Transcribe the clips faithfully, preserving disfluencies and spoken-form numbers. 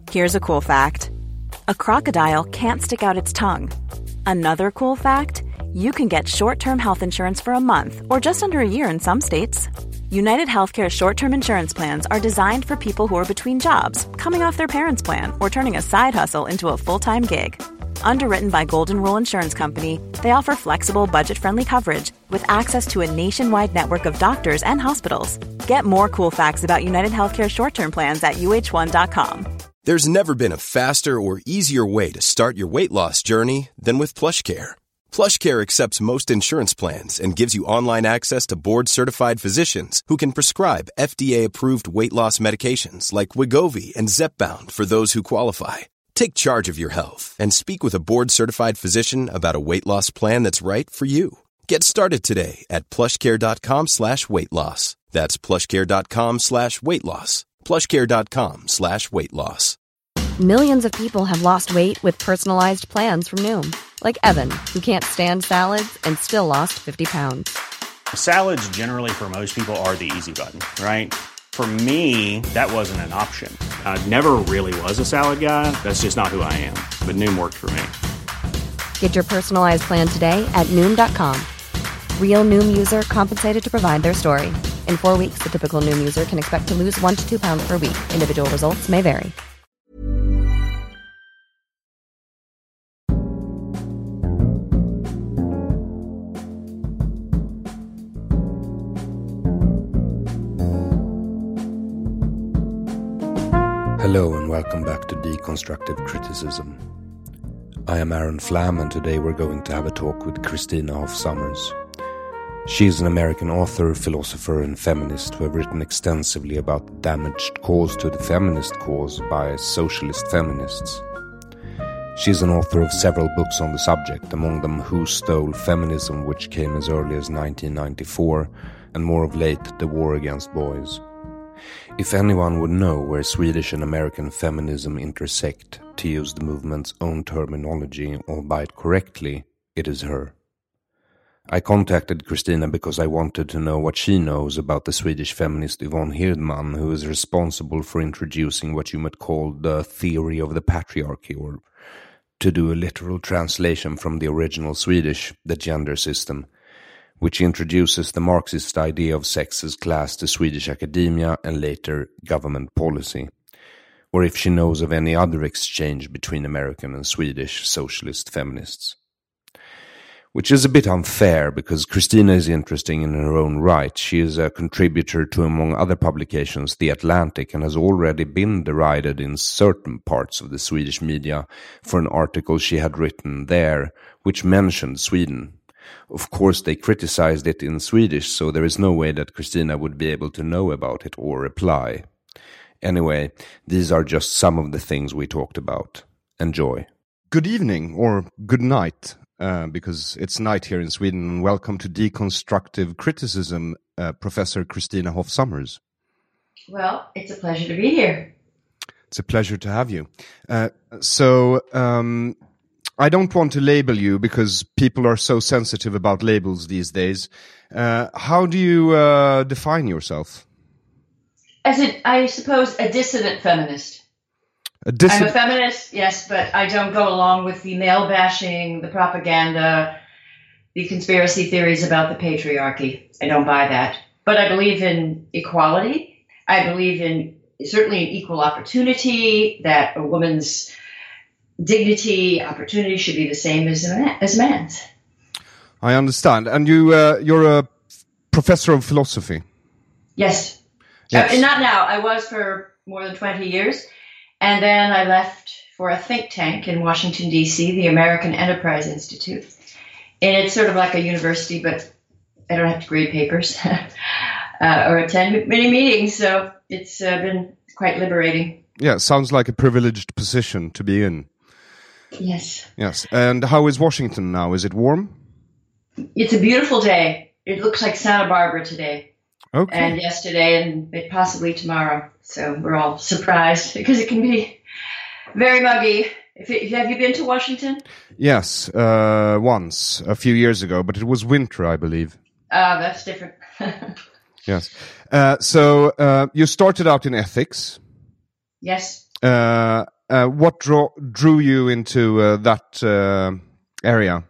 Here's a cool fact. A crocodile can't stick out its tongue. Another cool fact, you can get short-term health insurance for a month or just under a year in some states. United Healthcare short-term insurance plans are designed for people who are between jobs, coming off their parents' plan, or turning a side hustle into a full-time gig. Underwritten by Golden Rule Insurance Company, they offer flexible, budget-friendly coverage with access to a nationwide network of doctors and hospitals. Get more cool facts about United Healthcare short-term plans at U H one dot com. There's never been a faster or easier way to start your weight loss journey than with PlushCare. PlushCare accepts most insurance plans and gives you online access to board-certified physicians who can prescribe F D A-approved weight loss medications like Wegovy and Zepbound for those who qualify. Take charge of your health and speak with a board-certified physician about a weight loss plan that's right for you. Get started today at plushcare.com slash weight loss. That's plushcare.com slash weight loss. plushcare.com slash weight loss. Millions of people have lost weight with personalized plans from Noom. Like Evan, who can't stand salads and still lost fifty pounds. Salads generally for most people are the easy button, right? For me, that wasn't an option. I never really was a salad guy. That's just not who I am. But Noom worked for me. Get your personalized plan today at Noom dot com. Real Noom user compensated to provide their story. In four weeks, the typical Noom user can expect to lose one to two pounds per week. Individual results may vary. Hello and welcome back to Deconstructive Criticism. I am Aaron Flam, and today we're going to have a talk with Christina Hoff Sommers. She is an American author, philosopher and feminist who have written extensively about the damage caused to the feminist cause by socialist feminists. She is an author of several books on the subject, among them Who Stole Feminism, which came as early as nineteen ninety-four, and more of late, The War Against Boys. If anyone would know where Swedish and American feminism intersect, to use the movement's own terminology, albeit correctly, it is her. I contacted Christina because I wanted to know what she knows about the Swedish feminist Yvonne Hirdman, who is responsible for introducing what you might call the theory of the patriarchy, or, to do a literal translation from the original Swedish, the gender system, which introduces the Marxist idea of sex as class to Swedish academia and later government policy, or if she knows of any other exchange between American and Swedish socialist feminists. Which is a bit unfair, because Christina is interesting in her own right. She is a contributor to, among other publications, The Atlantic, and has already been derided in certain parts of the Swedish media for an article she had written there, which mentioned Sweden. Of course, they criticized it in Swedish, so there is no way that Christina would be able to know about it or reply. Anyway, these are just some of the things we talked about. Enjoy. Good evening, or good night, uh, because it's night here in Sweden. Welcome to Deconstructive Criticism, uh, Professor Christina Hoff Sommers. Well, it's a pleasure to be here. It's a pleasure to have you. Uh, so... Um, I don't want to label you because people are so sensitive about labels these days. Uh, how do you uh, define yourself? As a, I suppose, a dissident feminist. A dissi- I'm a feminist, yes, but I don't go along with the male bashing, the propaganda, the conspiracy theories about the patriarchy. I don't buy that. But I believe in equality. I believe in certainly in equal opportunity, that a woman's dignity, opportunity should be the same as a man, as man's. I understand. And you, uh, you're a professor of philosophy. Yes. Yes. Uh, not now. I was for more than twenty years. And then I left for a think tank in Washington, D C, the American Enterprise Institute. And it's sort of like a university, but I don't have to grade papers uh, or attend many meetings. So it's uh, been quite liberating. Yeah, sounds like a privileged position to be in. Yes. Yes. And how is Washington now? Is it warm? It's a beautiful day. It looks like Santa Barbara today. Okay. And yesterday and possibly tomorrow. So we're all surprised because it can be very muggy. If it, have you been to Washington? Yes, uh, once, a few years ago, but it was winter, I believe. Ah, uh, that's different. Yes. Uh, so uh, you started out in ethics. Yes. Uh, uh, what draw, drew you into uh, that uh, area?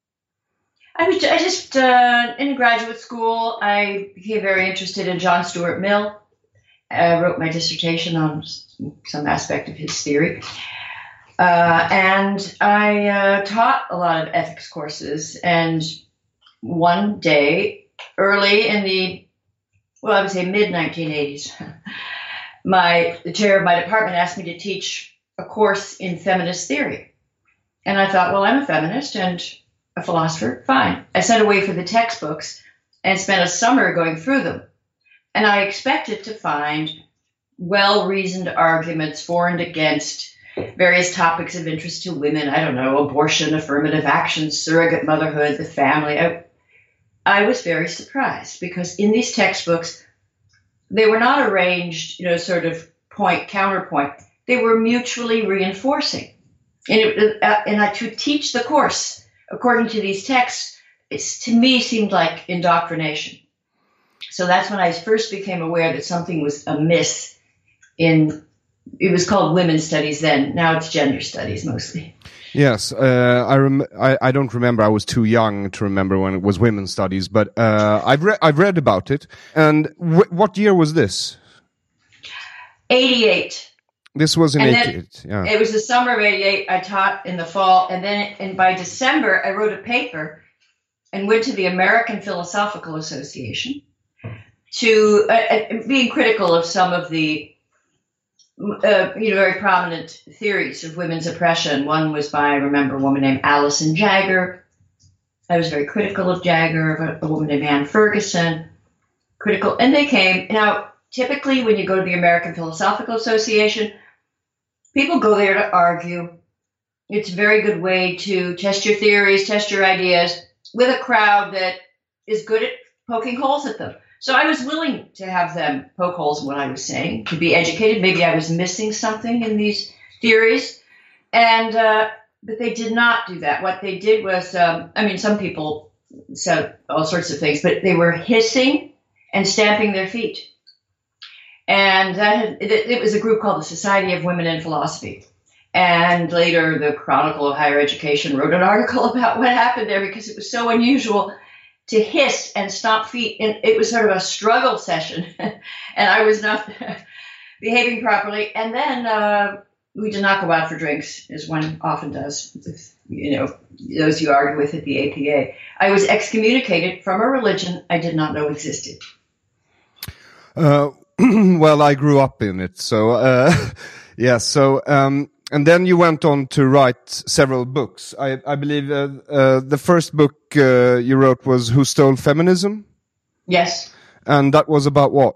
I was I just uh, in graduate school. I became very interested in John Stuart Mill. I wrote my dissertation on some aspect of his theory, uh, and I uh, taught a lot of ethics courses. And one day, early in the well, I would say mid nineteen eighties, my the chair of my department asked me to teach a course in feminist theory, and I thought, well, I'm a feminist and a philosopher, fine. I sent away for the textbooks and spent a summer going through them. And I expected to find well-reasoned arguments for and against various topics of interest to women. I don't know, abortion, affirmative action, surrogate motherhood, the family. I, I was very surprised because in these textbooks, they were not arranged, you know, sort of point, counterpoint. They were mutually reinforcing. And, it, uh, and I, to teach the course according to these texts, it's, to me, seemed like indoctrination. So that's when I first became aware that something was amiss in, it was called women's studies then. Now it's gender studies mostly. Yes, uh, I, rem- I I don't remember. I was too young to remember when it was women's studies, but uh, I've, re- I've read about it. And w- what year was this? eighty-eight. This was in and eighty-eight, yeah. It was the summer of eighty-eight. I taught in the fall, and then and by December, I wrote a paper and went to the American Philosophical Association to uh, being critical of some of the uh, you know very prominent theories of women's oppression. One was by, I remember, a woman named Alison Jagger. I was very critical of Jagger, of a, a woman named Anne Ferguson. Critical, and they came now. Typically, when you go to the American Philosophical Association, people go there to argue. It's a very good way to test your theories, test your ideas with a crowd that is good at poking holes at them. So I was willing to have them poke holes in what I was saying, to be educated. Maybe I was missing something in these theories. And uh, but they did not do that. What they did was, um, I mean, some people said all sorts of things, but they were hissing and stamping their feet. And that had, it, it was a group called the Society of Women in Philosophy. And later, the Chronicle of Higher Education wrote an article about what happened there because it was so unusual to hiss and stomp feet. And it was sort of a struggle session. And I was not behaving properly. And then uh, we did not go out for drinks, as one often does with, you know, those you argue with at the A P A. I was excommunicated from a religion I did not know existed. Uh Well, I grew up in it, so uh, yeah. So um, and then you went on to write several books. I, I believe uh, uh, the first book uh, you wrote was "Who Stole Feminism?" Yes, and that was about what?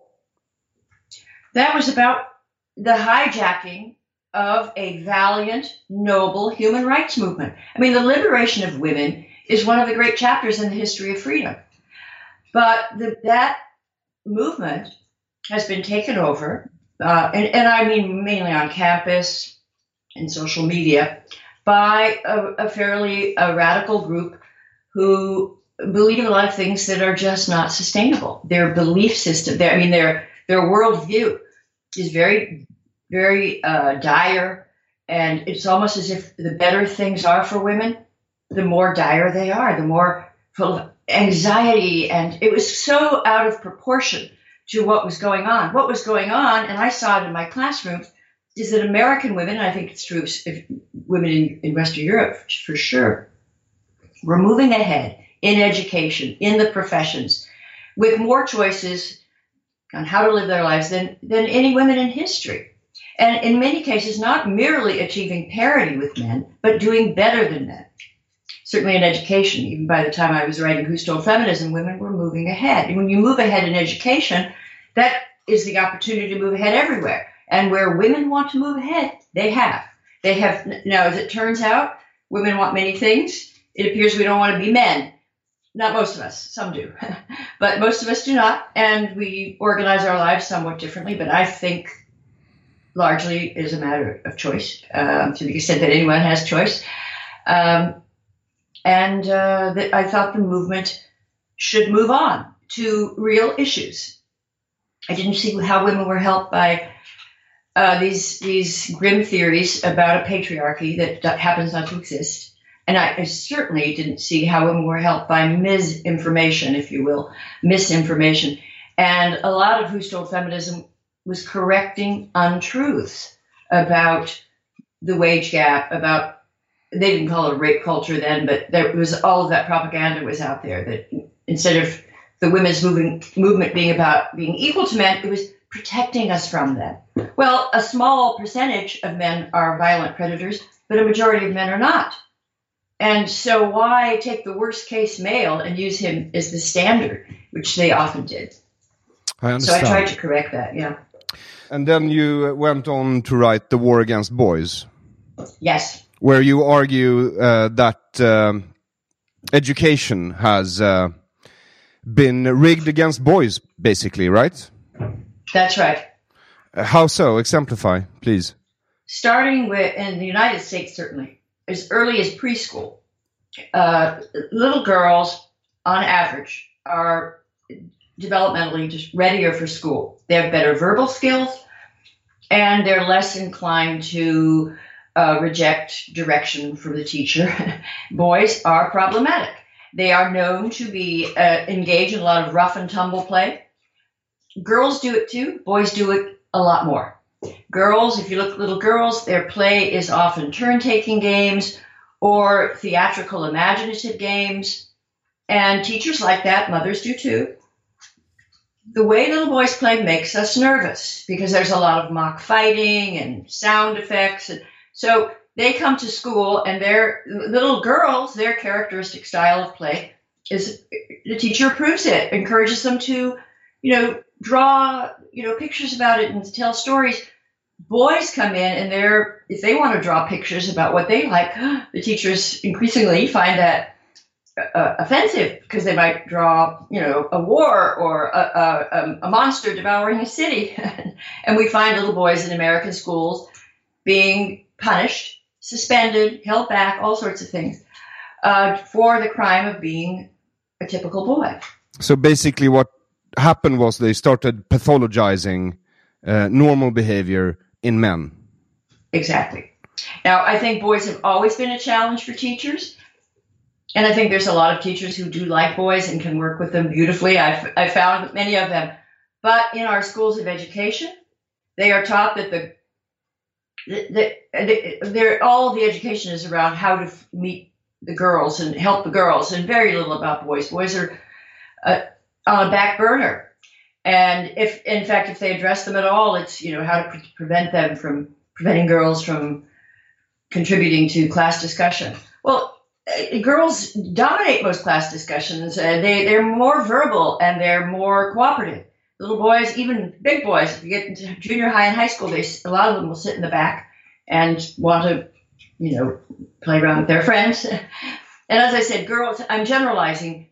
That was about the hijacking of a valiant, noble human rights movement. I mean, the liberation of women is one of the great chapters in the history of freedom, but the, that movement has been taken over, uh, and, and I mean mainly on campus and social media, by a, a fairly a radical group who believe in a lot of things that are just not sustainable. Their belief system, their, I mean, their their worldview is very, very uh, dire, and it's almost as if the better things are for women, the more dire they are, the more full of anxiety, and it was so out of proportion to what was going on. What was going on, and I saw it in my classroom, is that American women, and I think it's true of women in, in Western Europe for sure, were moving ahead in education, in the professions, with more choices on how to live their lives than, than any women in history. And in many cases, not merely achieving parity with men, but doing better than men. Certainly in education, even by the time I was writing Who Stole Feminism, women were moving ahead. And when you move ahead in education, that is the opportunity to move ahead everywhere. And where women want to move ahead, they have. They have. Now, as it turns out, women want many things. It appears we don't want to be men. Not most of us. Some do. But most of us do not. And we organize our lives somewhat differently. But I think largely it is a matter of choice, um, to the extent that anyone has choice. Um, And uh, that I thought the movement should move on to real issues. I didn't see how women were helped by uh, these these grim theories about a patriarchy that, that happens not to exist. And I, I certainly didn't see how women were helped by misinformation, if you will, misinformation. And a lot of Who Stole Feminism was correcting untruths about the wage gap, about, they didn't call it a rape culture then, but there was all of that propaganda was out there that instead of the women's movement, movement being about being equal to men, it was protecting us from them. Well, a small percentage of men are violent predators, but a majority of men are not. And so why take the worst case male and use him as the standard, which they often did. I understand. So I tried to correct that, yeah. And then you went on to write The War Against Boys. Yes. Where you argue uh, that um, education has uh, been rigged against boys, basically, right? That's right. Uh, how so? Exemplify, please. Starting with, in the United States, certainly, as early as preschool, uh, little girls, on average, are developmentally just readier for school. They have better verbal skills, and they're less inclined to uh, reject direction from the teacher. Boys are problematic. They are known to be uh, engaged in a lot of rough and tumble play. Girls do it too. Boys do it a lot more. Girls, if you look at little girls, their play is often turn-taking games or theatrical imaginative games. And teachers like that, mothers do too. The way little boys play makes us nervous because there's a lot of mock fighting and sound effects. And so they come to school and their little girls, their characteristic style of play is the teacher approves it, encourages them to, you know, draw, you know, pictures about it and tell stories. Boys come in and they're, if they want to draw pictures about what they like, the teachers increasingly find that Uh, offensive because they might draw, you know, a war or a, a, a monster devouring a city. And we find little boys in American schools being punished, suspended, held back, all sorts of things uh, for the crime of being a typical boy. So basically what happened was they started pathologizing uh, normal behavior in men. Exactly. Now, I think boys have always been a challenge for teachers. And I think there's a lot of teachers who do like boys and can work with them beautifully. I've, I've found many of them. But in our schools of education, they are taught that the, the, the they're, all the education is around how to f- meet the girls and help the girls, and very little about boys. Boys are uh, on a back burner. And if, in fact, if they address them at all, it's, you know, how to pre- prevent them from, preventing girls from contributing to class discussion. Well, girls dominate most class discussions. Uh, they, they're more verbal and they're more cooperative. Little boys, even big boys, if you get into junior high and high school, they, a lot of them will sit in the back and want to, you know, play around with their friends. And as I said, girls, I'm generalizing,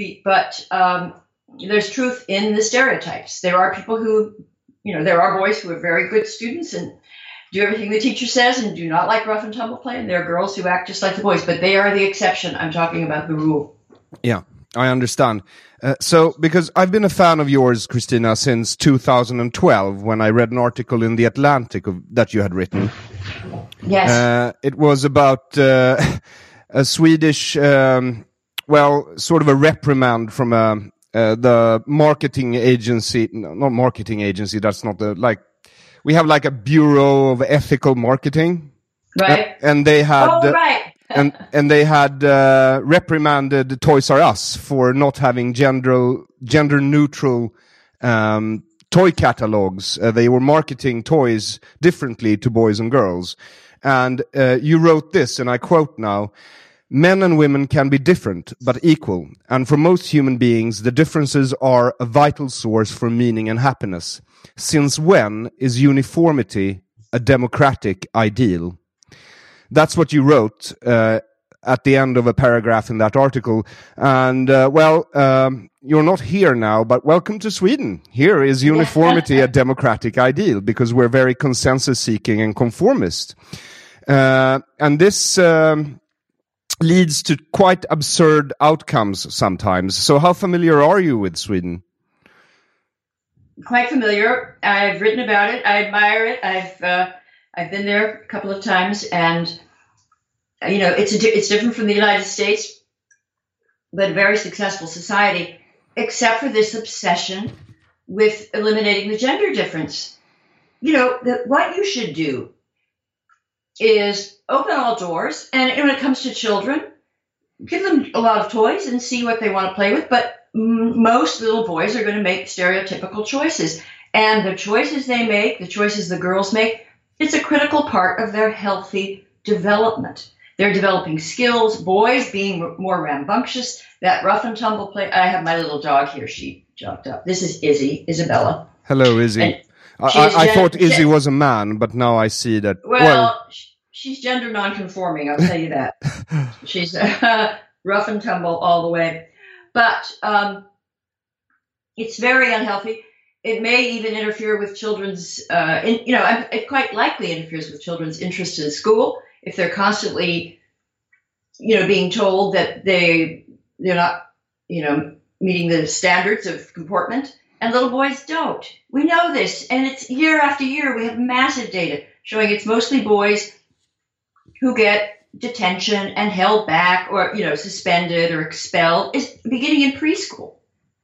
but um, there's truth in the stereotypes. There are people who, you know, there are boys who are very good students and do everything the teacher says and do not like rough and tumble play. And there are girls who act just like the boys, but they are the exception. I'm talking about the rule. Yeah, I understand. Uh, so, because I've been a fan of yours, Christina, since two thousand twelve, when I read an article in The Atlantic of, that you had written. Yes. Uh, it was about uh, a Swedish, um, well, sort of a reprimand from a, uh, the marketing agency, no, not marketing agency, that's not the, like, we have like a Bureau of Ethical Marketing, right? Uh, and they had, oh, right. and and they had uh, reprimanded Toys R Us for not having gender gender neutral um, toy catalogs. Uh, they were marketing toys differently to boys and girls, and uh, you wrote this, and I quote now. Men and women can be different, but equal. And for most human beings, the differences are a vital source for meaning and happiness. Since when is uniformity a democratic ideal? That's what you wrote uh, at the end of a paragraph in that article. And, uh, well, um, you're not here now, but welcome to Sweden. Here is uniformity a democratic ideal, because we're very consensus-seeking and conformist. Uh, and this... Um, leads to quite absurd outcomes sometimes. So how familiar are you with Sweden? quite familiar. I've written about it. I admire it. I've uh, I've been there a couple of times, and you know, it's a, it's different from the United States, but a very successful society, except for this obsession with eliminating the gender difference. You know, the, what you should do is open all doors, and when it comes to children, give them a lot of toys and see what they want to play with. But m- most little boys are going to make stereotypical choices. And the choices they make, the choices the girls make, it's a critical part of their healthy development. They're developing skills, boys being r- more rambunctious, that rough and tumble play. I have my little dog here. She jumped up. This is Izzy, Isabella. Hello, Izzy. And I, she's I, I gen- thought Izzy gen- was a man, but now I see that. Well, well she's gender nonconforming, I'll tell you that. She's uh, rough and tumble all the way. But um, it's very unhealthy. It may even interfere with children's, uh, in, you know, it quite likely interferes with children's interest in school if they're constantly, you know, being told that they, they're not, you know, meeting the standards of comportment. And little boys don't. We know this. And it's year after year. We have massive data showing it's mostly boys who get detention and held back or, you know, suspended or expelled, is beginning in preschool.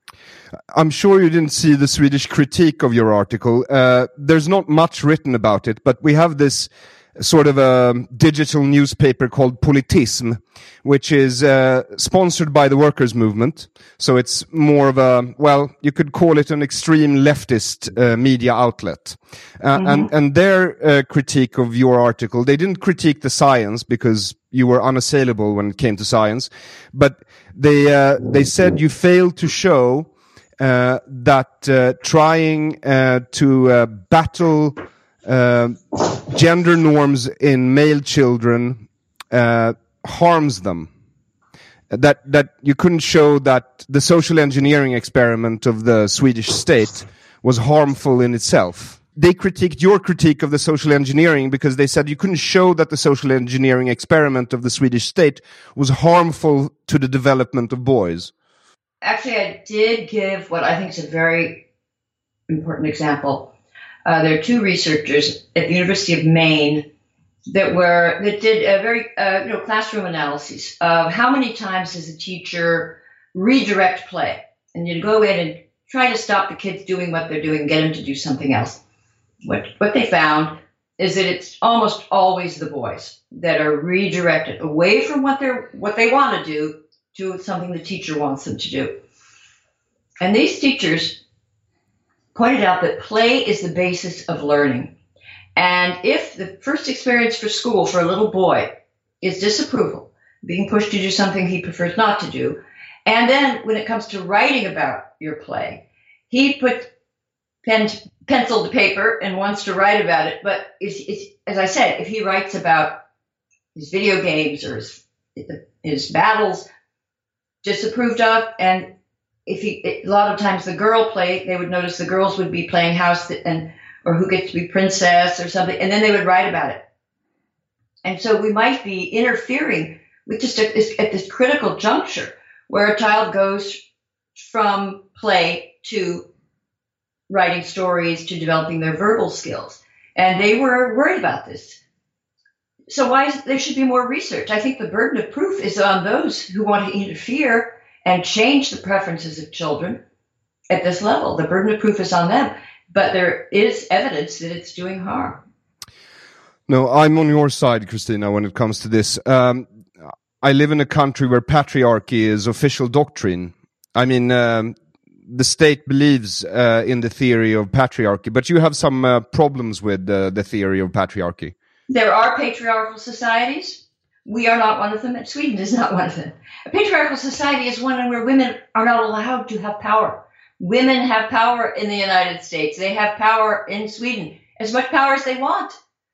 I'm sure you didn't see the Swedish critique of your article. Uh, there's not much written about it, but we have this sort of a digital newspaper called Politism, which is uh, sponsored by the workers' movement. So it's more of a, well, you could call it an extreme leftist uh, media outlet. Uh, mm-hmm. And and their uh, critique of your article, they didn't critique the science because you were unassailable when it came to science, but they uh, they said you failed to show uh, that uh, trying uh, to uh, battle Uh, gender norms in male children uh, harms them. That that you couldn't show that the social engineering experiment of the Swedish state was harmful in itself. They critiqued your critique of the social engineering because they said you couldn't show that the social engineering experiment of the Swedish state was harmful to the development of boys. Actually, I did give what I think is a very important example. Uh, there are two researchers at the University of Maine that were that did a very uh, you know classroom analyses of how many times does a teacher redirect play, and you go in and try to stop the kids doing what they're doing, get them to do something else. What what they found is that it's almost always the boys that are redirected away from what they're what they want to do to something the teacher wants them to do. And these teachers pointed out that play is the basis of learning. And if the first experience for school for a little boy is disapproval, being pushed to do something he prefers not to do, and then when it comes to writing about your play, he puts pen, pencil to paper and wants to write about it, but it's, it's, as I said, if he writes about his video games or his, his battles, disapproved of, and if he, a lot of times the girl play, they would notice the girls would be playing house and or who gets to be princess or something, and then they would write about it. And so we might be interfering with just a, at this critical juncture where a child goes from play to writing stories to developing their verbal skills. And they were worried about this. So why is, there should be more research. I think the burden of proof is on those who want to interfere and change the preferences of children at this level. The burden of proof is on them, but there is evidence that it's doing harm. No, I'm on your side, Christina, when it comes to this. Um, I live in a country where patriarchy is official doctrine. I mean, um, the state believes uh, in the theory of patriarchy, but you have some uh, problems with uh, the theory of patriarchy. There are patriarchal societies. We are not one of them, and Sweden is not one of them. A patriarchal society is one where women are not allowed to have power. Women have power in the United States. They have power in Sweden, as much power as they want.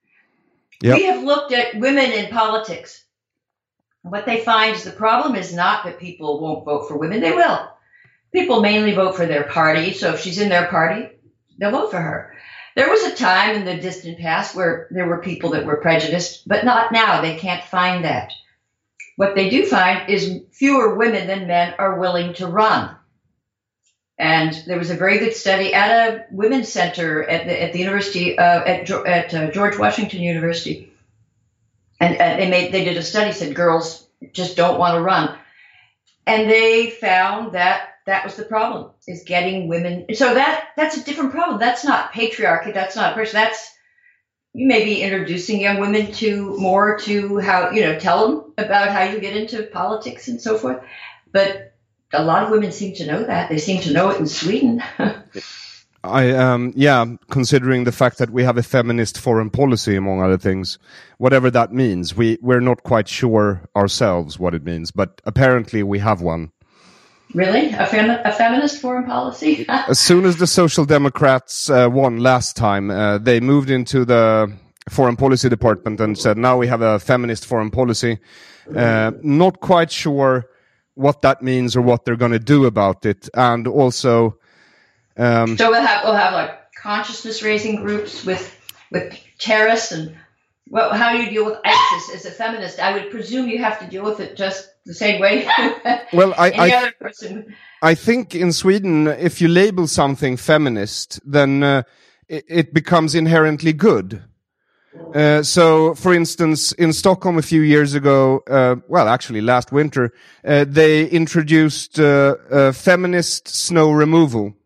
Yep. We have looked at women in politics. What they find is the problem is not that people won't vote for women. They will. People mainly vote for their party, so if she's in their party, they'll vote for her. There was a time in the distant past where there were people that were prejudiced, but not now. They can't find that. What they do find is fewer women than men are willing to run. And there was a very good study at a women's center at the, at the university, uh, at, at uh, George Washington University. And, and they made, they did a study, said girls just don't want to run. And they found that that was the problem, is getting women. So that, that's a different problem. That's not patriarchy. That's not a person. That's, you may be introducing young women to more to how, you know, tell them about how you get into politics and so forth. But a lot of women seem to know that. They seem to know it in Sweden. I um yeah, considering the fact that we have a feminist foreign policy, among other things, whatever that means, we we're not quite sure ourselves what it means, but apparently we have one. Really, a, fem- a feminist foreign policy? As soon as the Social Democrats uh, won last time, uh, they moved into the foreign policy department and said, "Now we have a feminist foreign policy." Uh, not quite sure what that means or what they're going to do about it, and also. Um, so we'll have we'll have like consciousness raising groups with with terrorists, and well, how do you deal with ISIS as a feminist? I would presume you have to deal with it just the same way. Well, I any I, other person. I think in Sweden, if you label something feminist, then uh, it, it becomes inherently good. Uh, so, for instance, in Stockholm a few years ago, uh, well, actually last winter, uh, they introduced uh, uh, feminist snow removal.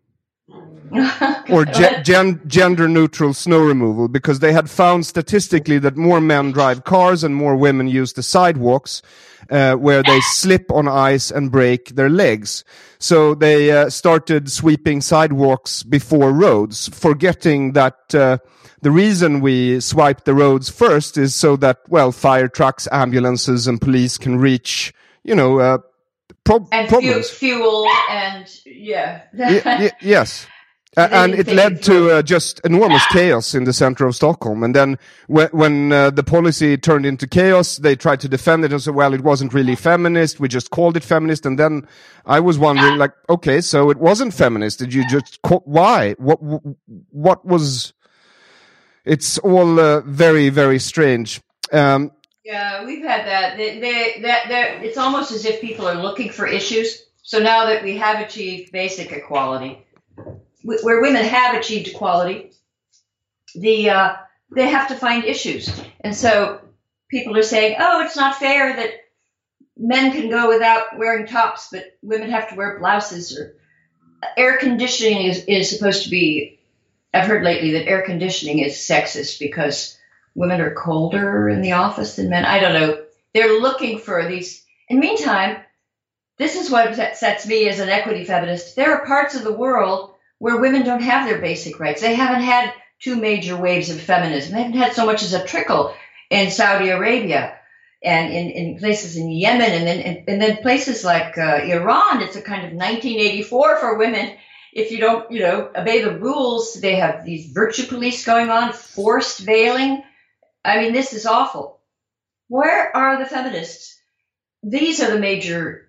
or ge- gen- gender-neutral snow removal, because they had found statistically that more men drive cars and more women use the sidewalks, uh, where they slip on ice and break their legs. So they uh, started sweeping sidewalks before roads, forgetting that uh, the reason we swipe the roads first is so that, well, fire trucks, ambulances, and police can reach, you know, uh, pro- and problems. Fuel, fuel and, yeah. y- y- yes. Uh, and it led to uh, just enormous chaos in the center of Stockholm. And then when, when uh, the policy turned into chaos, they tried to defend it and said, well, it wasn't really feminist. We just called it feminist. And then I was wondering, like, okay, so it wasn't feminist. Did you just call, why? What, what was, it's all uh, very, very strange. Um, yeah, we've had that. They, they, that, that. It's almost as if people are looking for issues. So now that we have achieved basic equality, where women have achieved equality, the uh, they have to find issues. And so people are saying, oh, it's not fair that men can go without wearing tops, but women have to wear blouses. Or air conditioning is, is supposed to be, I've heard lately that air conditioning is sexist because women are colder in the office than men. I don't know. They're looking for these. In the meantime, this is what sets me as an equity feminist. There are parts of the world where women don't have their basic rights. They haven't had two major waves of feminism. They haven't had so much as a trickle in Saudi Arabia and in, in places in Yemen, and then and, and then places like uh, Iran. It's a kind of nineteen eighty-four for women. If you don't, you know, obey the rules, they have these virtue police going on, forced veiling. I mean, this is awful. Where are the feminists? These are the major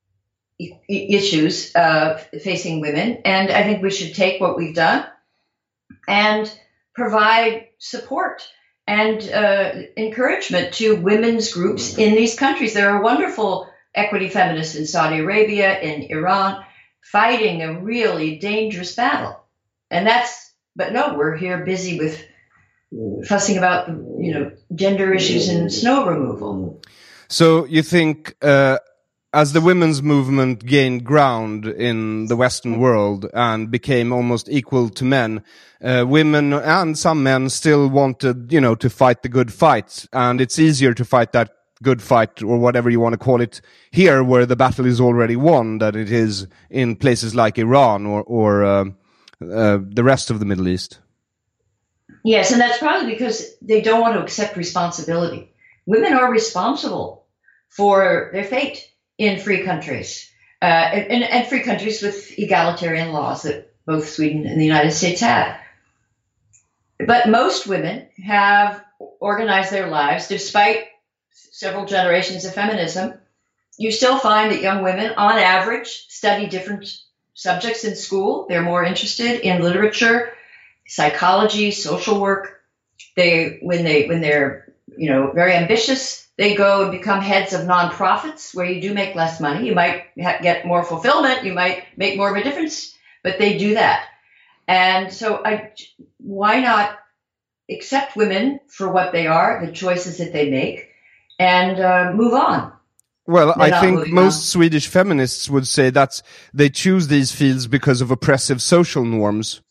issues uh, facing women, and I think we should take what we've done and provide support and uh, encouragement to women's groups in these countries. There are wonderful equity feminists in Saudi Arabia, in Iran, fighting a really dangerous battle. And that's, but no, we're here busy with fussing about, you know, gender issues and snow removal. So you think uh as the women's movement gained ground in the Western world and became almost equal to men, uh, women and some men still wanted, you know, to fight the good fight. And it's easier to fight that good fight, or whatever you want to call it, here where the battle is already won, than it is in places like Iran or, or uh, uh, the rest of the Middle East. Yes, and that's probably because they don't want to accept responsibility. Women are responsible for their fate in free countries, uh, and, and free countries with egalitarian laws that both Sweden and the United States have. But most women have organized their lives, despite several generations of feminism. You still find that young women, on average, study different subjects in school. They're more interested in literature, psychology, social work. They, when they, when they're, you know, very ambitious, they go and become heads of nonprofits where you do make less money. You might ha- get more fulfillment. You might make more of a difference, but they do that. And so I, why not accept women for what they are, the choices that they make, and uh, move on? Well, They're I think most on. Swedish feminists would say that they choose these fields because of oppressive social norms.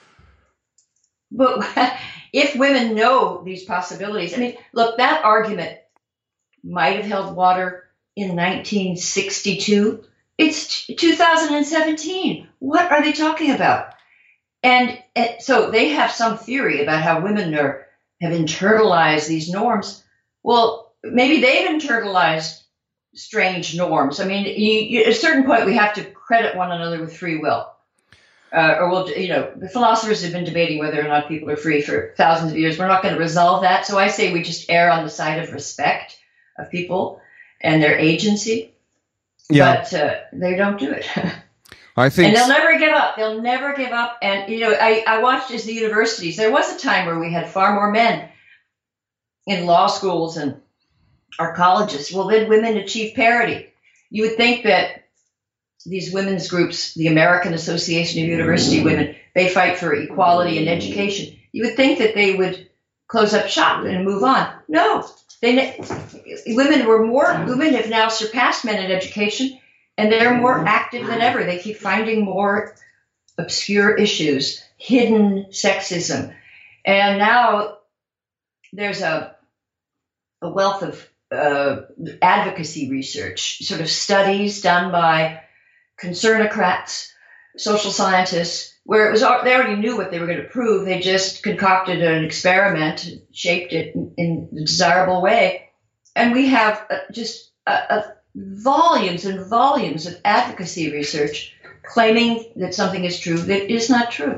But if women know these possibilities, I mean, look, that argument might have held water in nineteen sixty-two. It's two thousand seventeen. What are they talking about? And, and so they have some theory about how women are, have internalized these norms. Well, maybe they've internalized strange norms. I mean, you, you, at a certain point, we have to credit one another with free will. Uh, or, we'll, you know, the philosophers have been debating whether or not people are free for thousands of years. We're not going to resolve that. So I say we just err on the side of respect of people and their agency. Yeah. But uh, they don't do it. I think, and they'll never give up. They'll never give up. And, you know, I, I watched as the universities, there was a time where we had far more men in law schools and our colleges. Well, then women achieve parity. You would think that these women's groups, the American Association of University Women, they fight for equality in education. You would think that they would close up shop and move on. No, they, women were more, women have now surpassed men in education, and they're more active than ever. They keep finding more obscure issues, hidden sexism. And now there's a, a wealth of uh, advocacy research, sort of studies done by concernocrats, social scientists, where it was they already knew what they were going to prove. They just concocted an experiment, shaped it in, in a desirable way. And we have uh, just a, a volumes and volumes of advocacy research claiming that something is true that is not true.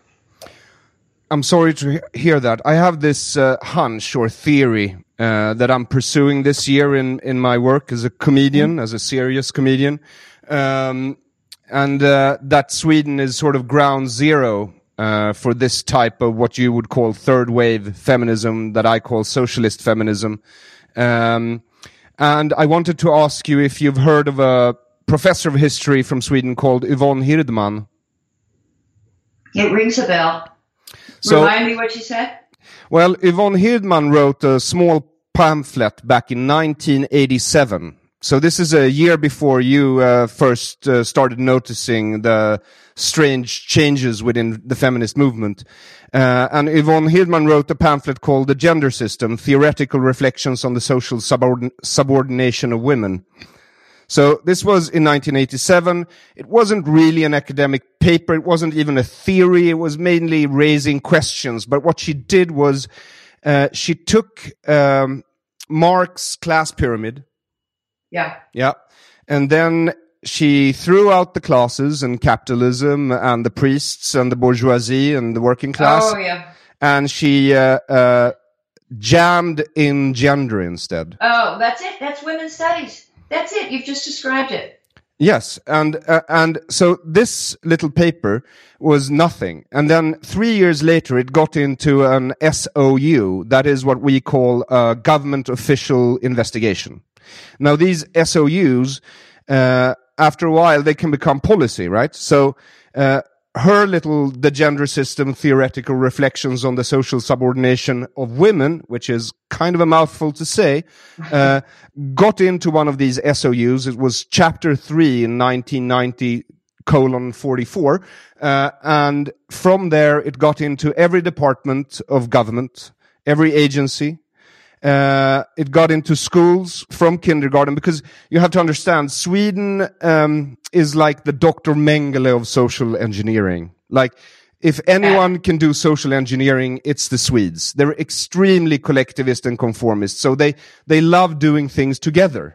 I'm sorry to hear that. I have this uh, hunch or theory uh, that I'm pursuing this year in, in my work as a comedian, mm-hmm. as a serious comedian. Um, and uh, that Sweden is sort of ground zero uh, for this type of what you would call third wave feminism that I call socialist feminism. Um, and I wanted to ask you if you've heard of a professor of history from Sweden called Yvonne Hirdman. It rings a bell. So, Remind me what you said? Well, Yvonne Hirdman wrote a small pamphlet back in nineteen eighty-seven. So this is a year before you uh, first uh, started noticing the strange changes within the feminist movement. Uh, and Yvonne Hirdman wrote a pamphlet called The Gender System, Theoretical Reflections on the Social Subordin- Subordination of Women. So this was in nineteen eighty-seven. It wasn't really an academic paper. It wasn't even a theory. It was mainly raising questions. But what she did was uh, she took um, Marx's class pyramid. Yeah. Yeah. And then she threw out the classes and capitalism and the priests and the bourgeoisie and the working class. Oh, yeah. And she uh, uh, jammed in gender instead. Oh, that's it. That's women's studies. That's it. You've just described it. Yes, and uh, and so this little paper was nothing. And then three years later, it got into an S O U, that is what we call a government official investigation. Now, these S O Us, uh, after a while, they can become policy, right? So uh, her little The Gender System, Theoretical Reflections on the Social Subordination of Women, which is kind of a mouthful to say, uh, got into one of these S O Us. It was chapter three in nineteen ninety colon forty-four. Uh, and from there, it got into every department of government, every agency. Uh, it got into schools from kindergarten, because you have to understand, Sweden um, is like the Doctor Mengele of social engineering. Like, if anyone can do social engineering, it's the Swedes. They're extremely collectivist and conformist, so they they love doing things together.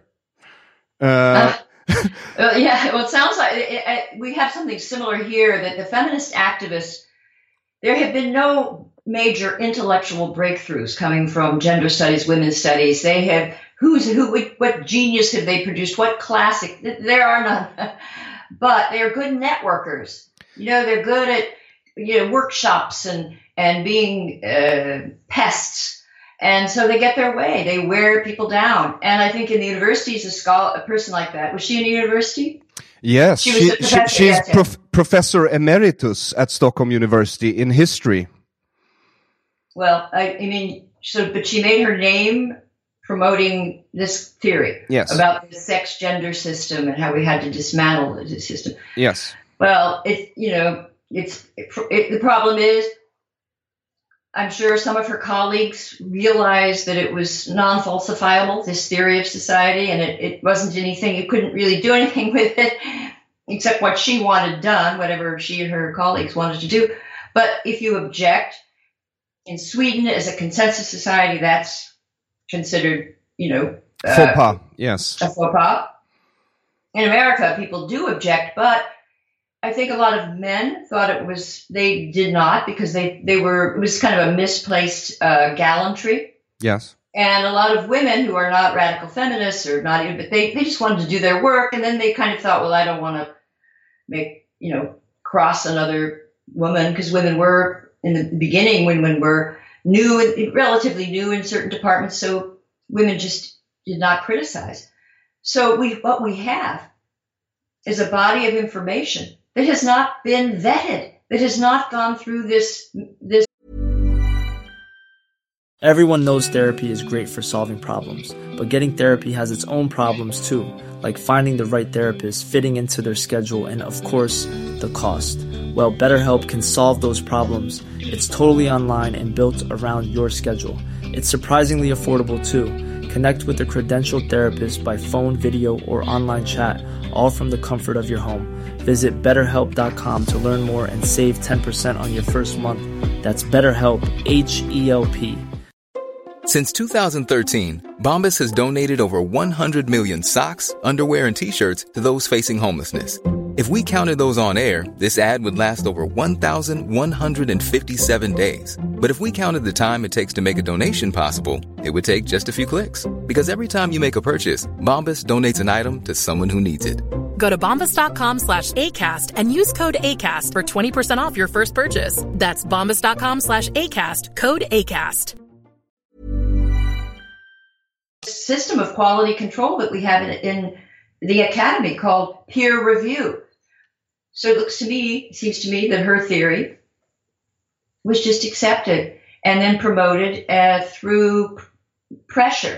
Uh, uh, uh, yeah, well, it sounds like it, it, we have something similar here. That the feminist activists, there have been no major intellectual breakthroughs coming from gender studies, women's studies. They have, who's who, what genius have they produced? What classic? There are none. But they're good networkers. You know, they're good at, you know, workshops and, and being uh, pests. And so they get their way. They wear people down. And I think in the universities, a scholar, a person like that, was she in a university? Yes, she she, was she, she's prof- professor emeritus at Stockholm University in history. Well, I, I mean, so but she made her name promoting this theory yes. about the sex gender system and how we had to dismantle the system. Yes. Well, it you know it's it, it, the problem is, I'm sure some of her colleagues realized that it was non-falsifiable, this theory of society, and it, it wasn't anything. You couldn't really do anything with it except what she wanted done, whatever she and her colleagues wanted to do. But if you object, in Sweden, as a consensus society, that's considered, you know, uh, faux pas. Yes, a faux pas. In America, people do object, but I think a lot of men thought it was, they did not, because they, they were, it was kind of a misplaced uh, gallantry. Yes. And a lot of women who are not radical feminists or not even, but they, they just wanted to do their work. And then they kind of thought, well, I don't want to make, you know, cross another woman, because women were, in the beginning, when women were new, relatively new in certain departments, so women just did not criticize. So we, what we have is a body of information that has not been vetted, that has not gone through this this. Everyone knows therapy is great for solving problems, but getting therapy has its own problems too, like finding the right therapist, fitting into their schedule, and of course, the cost. Well, BetterHelp can solve those problems. It's totally online and built around your schedule. It's surprisingly affordable too. Connect with a credentialed therapist by phone, video, or online chat, all from the comfort of your home. Visit better help dot com to learn more and save ten percent on your first month. That's BetterHelp, H E L P. Since two thousand thirteen, Bombas has donated over one hundred million socks, underwear, and T-shirts to those facing homelessness. If we counted those on air, this ad would last over one thousand one hundred fifty-seven days. But if we counted the time it takes to make a donation possible, it would take just a few clicks. Because every time you make a purchase, Bombas donates an item to someone who needs it. Go to bombas.com slash ACAST and use code ACAST for twenty percent off your first purchase. That's bombas.com slash ACAST, code ACAST. System of quality control that we have in, in the academy called peer review. So it looks to me, it seems to me that her theory was just accepted and then promoted uh, through pressure,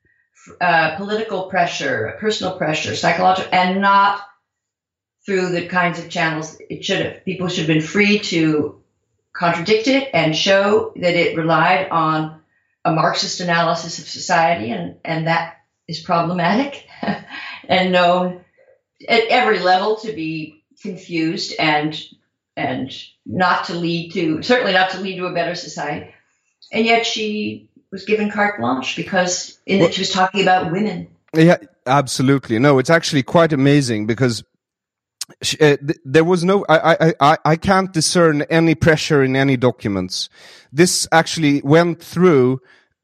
uh, political pressure, personal pressure, psychological, and not through the kinds of channels it should have. People should have been free to contradict it and show that it relied on a Marxist analysis of society, and, and that is problematic and known at every level to be confused and and not to lead to, certainly not to lead to a better society. And yet she was given carte blanche because in that she was talking about women. Yeah, absolutely. No, it's actually quite amazing because she, uh, th- there was no, I, I, I, I can't discern any pressure in any documents. This actually went through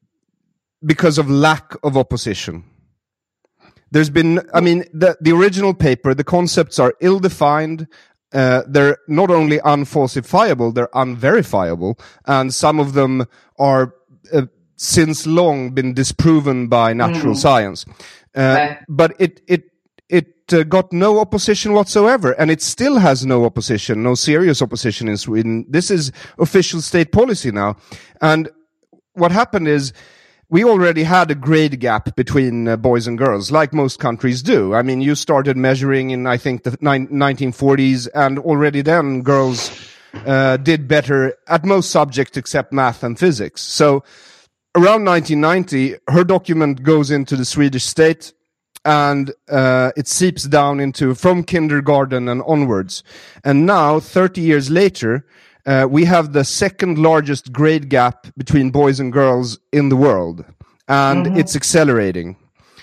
because of lack of opposition. There's been, I mean, the, the original paper, the concepts are ill-defined. Uh, they're not only unfalsifiable, they're unverifiable. And some of them are uh, since long been disproven by natural mm. science. Uh, okay. But it, it, it uh, got no opposition whatsoever. And it still has no opposition, no serious opposition in Sweden. This is official state policy now. And what happened is, we already had a grade gap between uh, boys and girls, like most countries do. I mean, you started measuring in, I think, the ni- nineteen forties, and already then girls uh, did better at most subjects except math and physics. So around nineteen ninety, her document goes into the Swedish state, and uh, it seeps down into from kindergarten and onwards. And now, thirty years later, Uh, we have the second largest grade gap between boys and girls in the world, and mm-hmm. it's accelerating.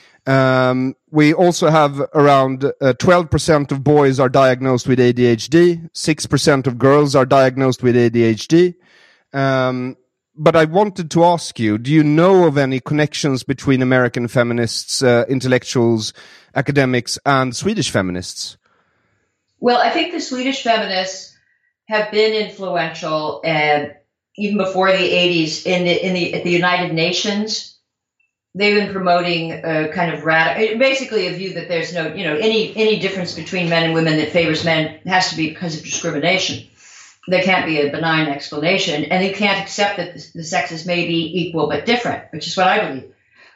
Um, we also have around uh, twelve percent of boys are diagnosed with A D H D, six percent of girls are diagnosed with A D H D. Um, but I wanted to ask you, do you know of any connections between American feminists, uh, intellectuals, academics, and Swedish feminists? Well, I think the Swedish feminists have been influential, and even before the eighties in the in the at the United Nations, they've been promoting a kind of radical, basically a view that there's no, you know, any any difference between men and women that favors men has to be because of discrimination. There can't be a benign explanation, and you can't accept that the, the sexes may be equal but different, which is what I believe.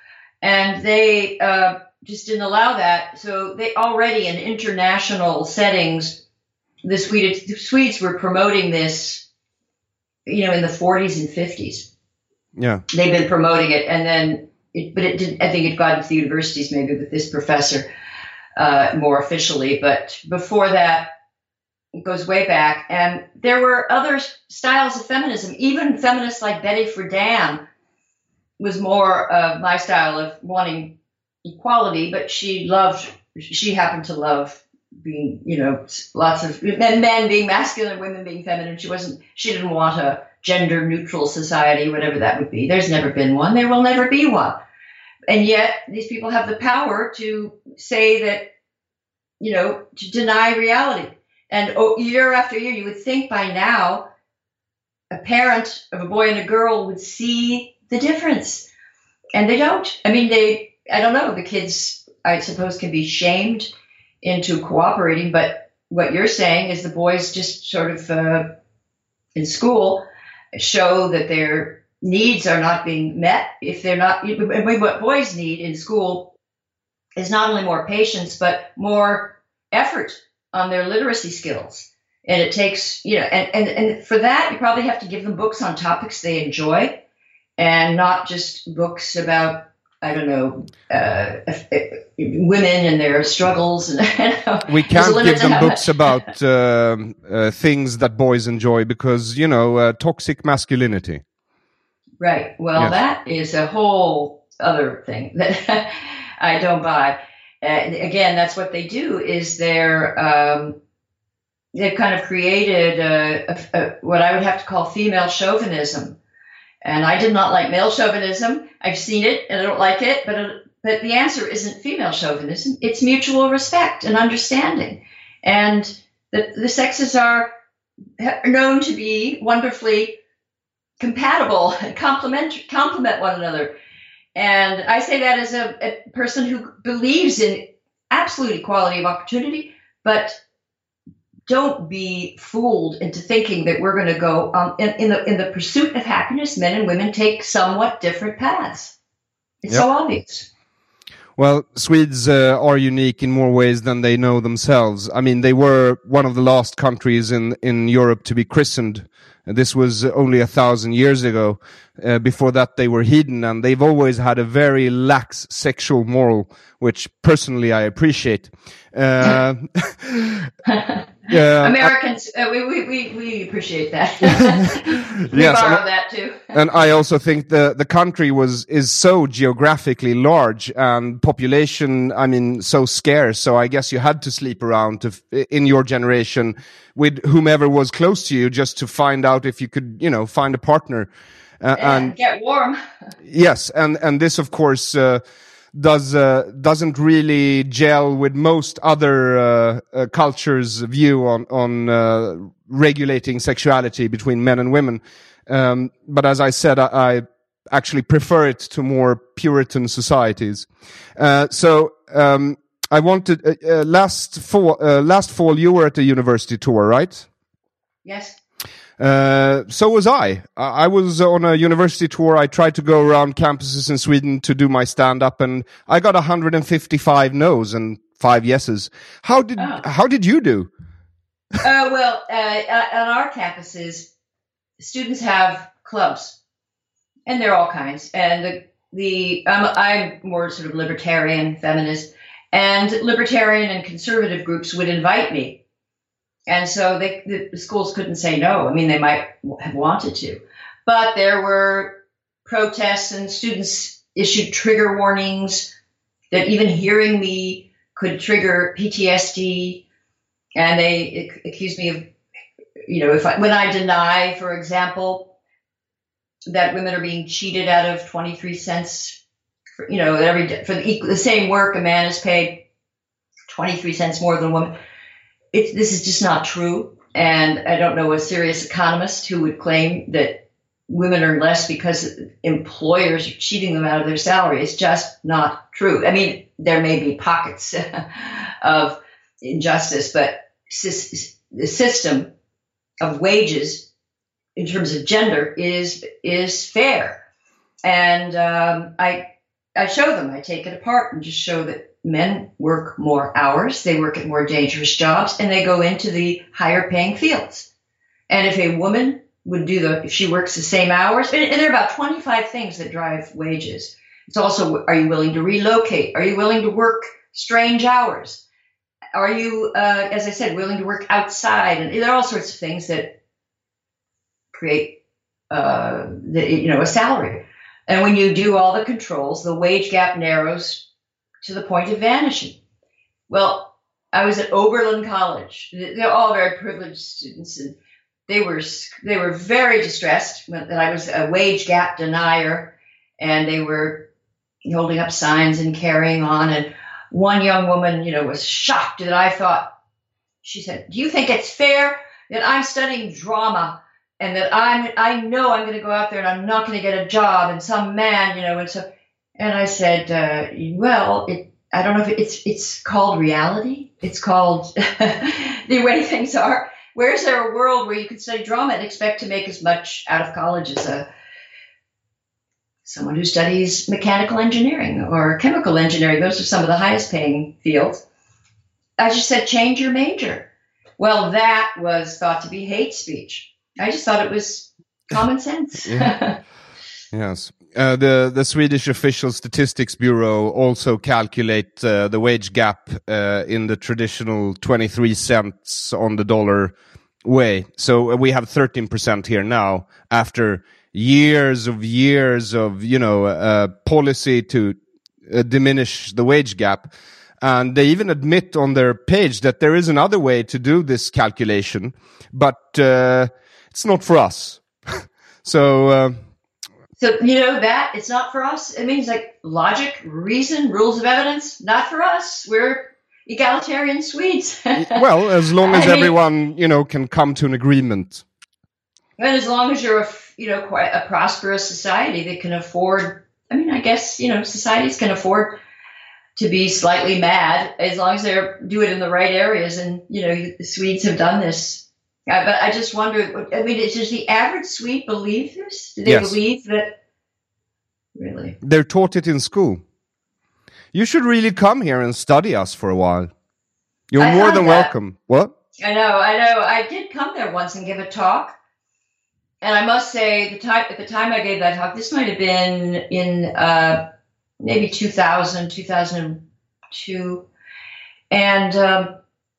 And they uh, just didn't allow that. So they already in international settings, the Swedes, the Swedes were promoting this, you know, in the forties and fifties. Yeah, they've been promoting it, and then, it, but it did. I think it got into the universities maybe with this professor uh, more officially. But before that, it goes way back, and there were other styles of feminism. Even feminists like Betty Friedan was more of my style of wanting equality, but she loved. She happened to love being, you know, lots of men, men being masculine, women being feminine. She wasn't. She didn't want a gender neutral society, whatever that would be. There's never been one. There will never be one. And yet these people have the power to say that, you know, to deny reality. And oh, year after year, you would think by now a parent of a boy and a girl would see the difference. And they don't. I mean, they, I don't know, the kids, I suppose, can be shamed into cooperating. But what you're saying is the boys just sort of uh, in school show that their needs are not being met. If they're not, what boys need in school is not only more patience, but more effort on their literacy skills. And it takes, you know, and, and, and for that, you probably have to give them books on topics they enjoy and not just books about, I don't know, uh, women and their struggles. And we can't give them books about uh, uh, things that boys enjoy because, you know, uh, toxic masculinity. Right. Well, yes. That is a whole other thing that I don't buy. Uh, again, that's what they do is they're, um, they've kind of created a, a, a, what I would have to call female chauvinism. And I did not like male chauvinism. I've seen it and I don't like it, but, it, but the answer isn't female chauvinism. It's mutual respect and understanding. And the, the sexes are known to be wonderfully compatible and complement, complement one another. And I say that as a, a person who believes in absolute equality of opportunity, but don't be fooled into thinking that we're going to go um, in, in the in the pursuit of happiness. Men and women take somewhat different paths. It's yep. so obvious. Well, Swedes uh, are unique in more ways than they know themselves. I mean, they were one of the last countries in in Europe to be christened. This was only a thousand years ago. Uh, before that, they were heathen, and they've always had a very lax sexual moral, which personally I appreciate. Uh, yeah, Americans, uh, we, we we we appreciate that. we yes, borrow and, that too. And I also think the the country was is so geographically large and population, I mean, so scarce. So I guess you had to sleep around to in your generation with whomever was close to you just to find out if you could, you know, find a partner. Uh, yeah, and get warm. Yes, and and this of course uh, does uh, doesn't really gel with most other uh, uh, cultures' view on on uh, regulating sexuality between men and women. Um, but as I said, I, I actually prefer it to more Puritan societies. Uh, so um, I wanted uh, uh, last fall. Uh, last fall, you were at the university tour, right? Yes. Uh, so was I. I was on a university tour. I tried to go around campuses in Sweden to do my stand-up, and I got one hundred fifty-five no's and five yeses. How did oh. How did you do? uh, well, uh, on our campuses, students have clubs, and they're all kinds. And the the I'm, I'm more sort of libertarian, feminist, and libertarian and conservative groups would invite me. And so they, the, the schools couldn't say no. I mean, they might have wanted to. But there were protests and students issued trigger warnings that even hearing me could trigger P T S D. And they accused me of, you know, if I, when I deny, for example, that women are being cheated out of twenty-three cents, for, you know, every for the, the same work, a man is paid twenty-three cents more than a woman. It's, this is just not true, and I don't know a serious economist who would claim that women earn less because employers are cheating them out of their salary. It's just not true. I mean, there may be pockets of injustice, but the system of wages in terms of gender is is fair. And um, I I show them, I take it apart and just show that men work more hours, they work at more dangerous jobs, and they go into the higher paying fields. And if a woman would do the, if she works the same hours, and, and there are about twenty-five things that drive wages. It's also, are you willing to relocate? Are you willing to work strange hours? Are you, uh, as I said, willing to work outside? And there are all sorts of things that create, uh, the, you know, a salary. And when you do all the controls, the wage gap narrows to the point of vanishing. Well, I was at Oberlin College. They're all very privileged students, and they were they were very distressed that I was a wage gap denier, and they were holding up signs and carrying on. And one young woman, you know, was shocked that I thought, she said, "Do you think it's fair that I'm studying drama and that I'm I know I'm going to go out there and I'm not going to get a job, and some man, you know," and so, and I said, uh, well, it, I don't know if it, it's it's called reality. It's called the way things are. Where is there a world where you can study drama and expect to make as much out of college as a someone who studies mechanical engineering or chemical engineering? Those are some of the highest paying fields. I just said, change your major. Well, that was thought to be hate speech. I just thought it was common sense. Yeah. Yes. Uh, the, the Swedish Official Statistics Bureau also calculate uh, the wage gap uh, in the traditional twenty-three cents on the dollar way. So we have thirteen percent here now after years of years of, you know, uh, policy to uh, diminish the wage gap. And they even admit on their page that there is another way to do this calculation, but uh, it's not for us. so... Uh, So, you know, that it's not for us. It means like logic, reason, rules of evidence, not for us. We're egalitarian Swedes. Well, as long as I everyone, mean, you know, can come to an agreement. And as long as you're, a, you know, quite a prosperous society that can afford, I mean, I guess, you know, societies can afford to be slightly mad as long as they do it in the right areas. And, you know, the Swedes have done this. Uh, but I just wonder, I mean, does the average Swede believe this? Do they Yes. believe that? Really? They're taught it in school. You should really come here and study us for a while. You're I more heard than that. welcome. What? I know, I know. I did come there once and give a talk. And I must say, the time, at the time I gave that talk, this might have been in uh, maybe two thousand, two thousand two. And um,